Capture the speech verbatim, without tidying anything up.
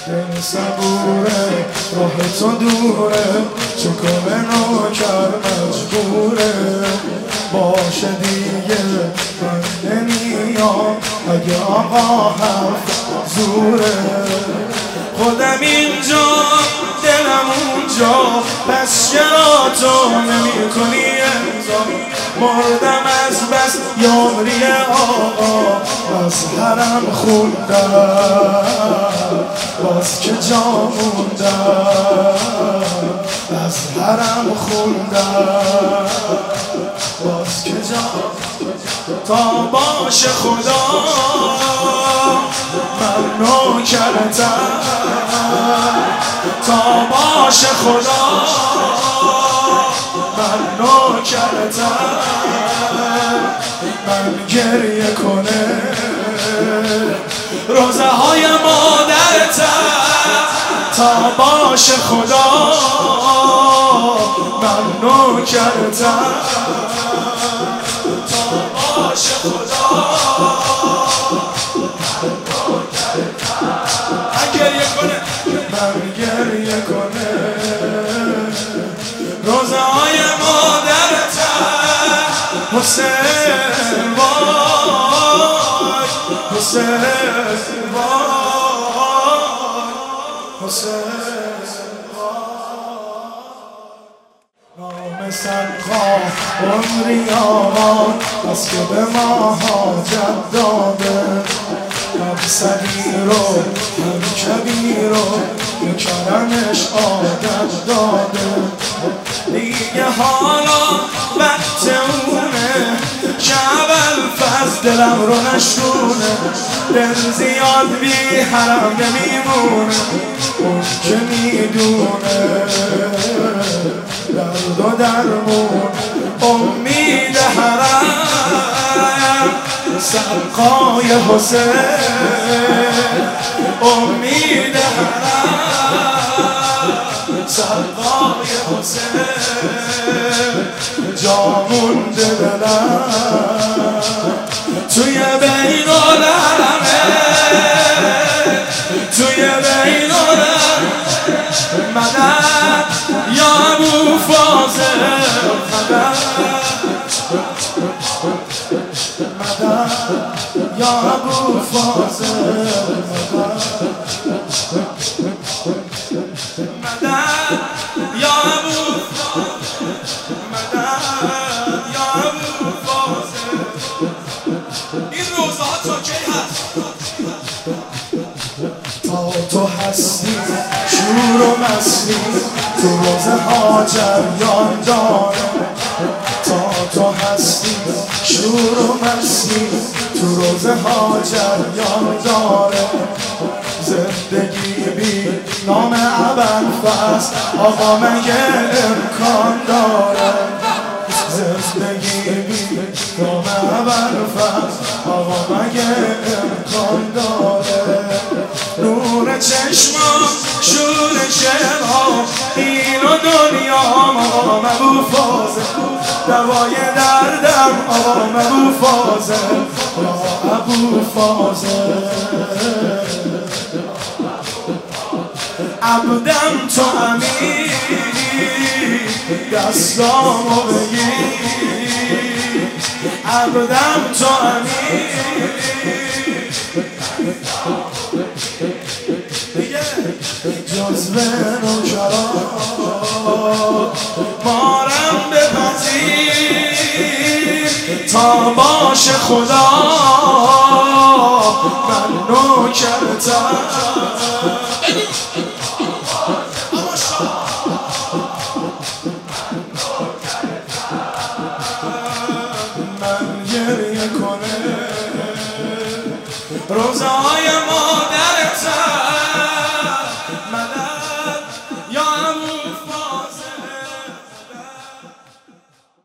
دل صبوره راه تو دوره چکم نوکر مجبوره باشه دیگه من نمیام اگه آقا حرف زوره خودم اینجا دلم اونجا پس چرا تو نمی کنی امضا مردم از بس یاری آقا از حرم خوندم باز که جا موندم از حرم خوندم باز که جا تا باشه خدا من نوکرتم تا باشه خدا من نوکرتم من گریه کنه روزه های مادرتم تا باشه خدا من نوکرتم تا باشه خدا من گریه کنه من گریه کنه روزه های مادرتم حسین وای حسین وای حسین نام سرخا عمری آقا بس که به ما حاجت داده هم صغیر و هم کبیر و به کرمش عادت داده دیگه حالا وقت اونه که اول فز دلم رو نشونه دل زیاد بی حرم نمیمونه اون که میدونه درد و درمون امید حرم سرقای حسین امید حرم سرقای حسین جا مونده دلم توی بین الحرمه توی بین الحرمه مدد یا ابو فاضل مدد مدد یا ابو فاضل مدد یا ابو مدد یا ابو فاضل این روزه ها تا کی هست تا تو هستی شور و مستی تو روزه ها جریان داره تا تو هستی شور و مستی تو روزه ها جریان داره زندگی بی نام ابوالفضل آقا مگه امکان داره زندگی بی نام ابوالفضل آقا مگه امکان داره نور چشمام شور شعرها این و دنیام آقا ابو فاضل دوای دردم آقا ابو فاضل یا ابو فاضل عبدم تو امیر دستامو بگیر عبدم تو امیر جزوه نوکران مارم بپذیر تا باشه خدا من نوکرتم من گریه کنه روزه های ما